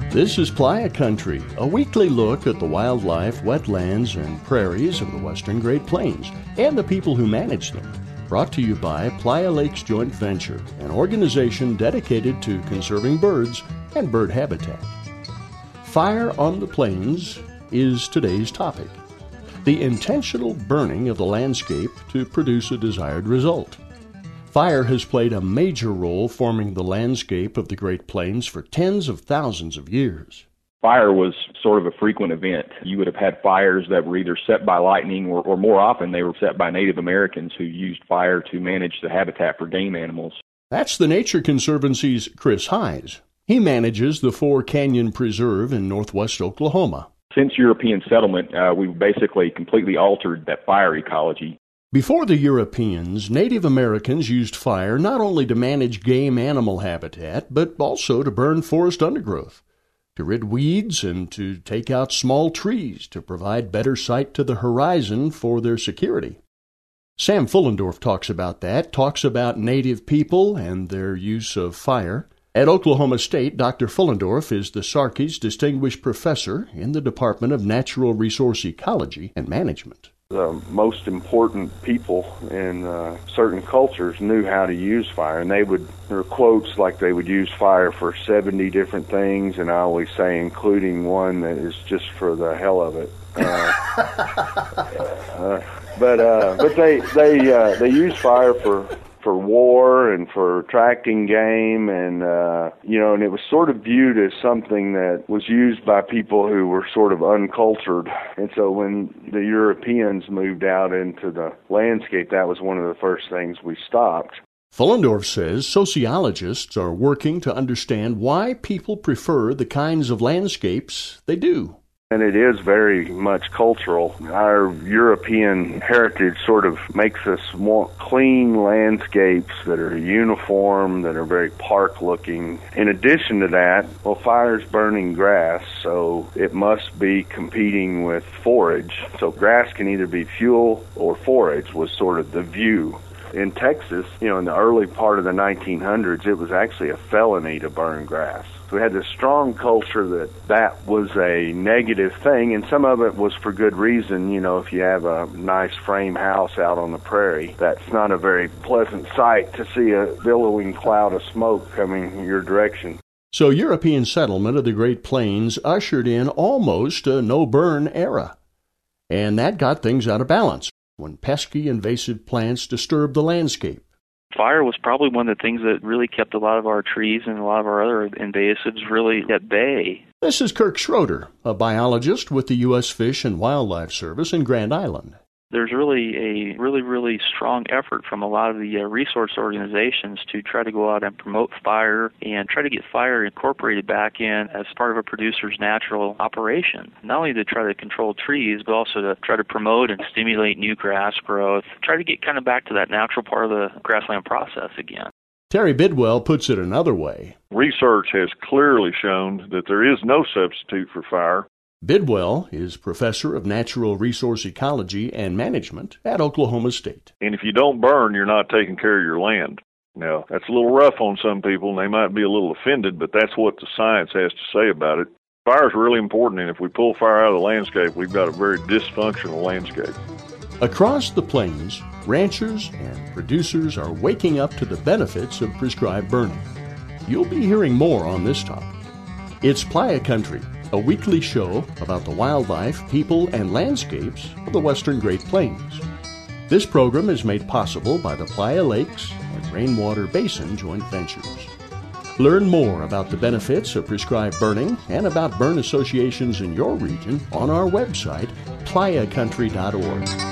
This is Playa Country, a weekly look at the wildlife, wetlands, and prairies of the western Great Plains and the people who manage them. Brought to you by Playa Lakes Joint Venture, an organization dedicated to conserving birds and bird habitat. Fire on the plains is today's topic. The intentional burning of the landscape to produce a desired result. Fire has played a major role forming the landscape of the Great Plains for tens of thousands of years. Fire was sort of a frequent event. You would have had fires that were either set by lightning or more often they were set by Native Americans who used fire to manage the habitat for game animals. That's the Nature Conservancy's Chris Hise. He manages the Four Canyon Preserve in northwest Oklahoma. Since European settlement, we've basically completely altered that fire ecology. Before the Europeans, Native Americans used fire not only to manage game animal habitat, but also to burn forest undergrowth, to rid weeds, and to take out small trees to provide better sight to the horizon for their security. Sam Fullendorf talks about Native people and their use of fire. At Oklahoma State, Dr. Fullendorf is the Sarkis Distinguished Professor in the Department of Natural Resource Ecology and Management. The most important people in certain cultures knew how to use fire, and there were quotes like they would use fire for 70 different things, and I always say including one that is just for the hell of it. But they use fire for war and for attracting game, and and it was sort of viewed as something that was used by people who were sort of uncultured. And so when the Europeans moved out into the landscape, that was one of the first things we stopped. Fullendorf says sociologists are working to understand why people prefer the kinds of landscapes they do. And it is very much cultural. Our European heritage sort of makes us want clean landscapes that are uniform, that are very park-looking. In addition to that, fire's burning grass, so it must be competing with forage. So grass can either be fuel or forage was sort of the view. In Texas, in the early part of the 1900s, it was actually a felony to burn grass. We had this strong culture that was a negative thing, and some of it was for good reason. If you have a nice frame house out on the prairie, that's not a very pleasant sight to see a billowing cloud of smoke coming your direction. So European settlement of the Great Plains ushered in almost a no-burn era. And that got things out of balance when pesky invasive plants disturbed the landscape. Fire was probably one of the things that really kept a lot of our trees and a lot of our other invasives really at bay. This is Kirk Schroeder, a biologist with the U.S. Fish and Wildlife Service in Grand Island. There's really a really strong effort from a lot of the resource organizations to try to go out and promote fire and try to get fire incorporated back in as part of a producer's natural operation. Not only to try to control trees, but also to try to promote and stimulate new grass growth, try to get kind of back to that natural part of the grassland process again. Terry Bidwell puts it another way. Research has clearly shown that there is no substitute for fire. Bidwell is professor of natural resource ecology and management at Oklahoma State. And if you don't burn, you're not taking care of your land. Now, that's a little rough on some people, and they might be a little offended, but that's what the science has to say about it. Fire is really important, and if we pull fire out of the landscape, we've got a very dysfunctional landscape. Across the plains, ranchers and producers are waking up to the benefits of prescribed burning. You'll be hearing more on this topic. It's Playa Country, a weekly show about the wildlife, people, and landscapes of the western Great Plains. This program is made possible by the Playa Lakes and Rainwater Basin Joint Ventures. Learn more about the benefits of prescribed burning and about burn associations in your region on our website, playacountry.org.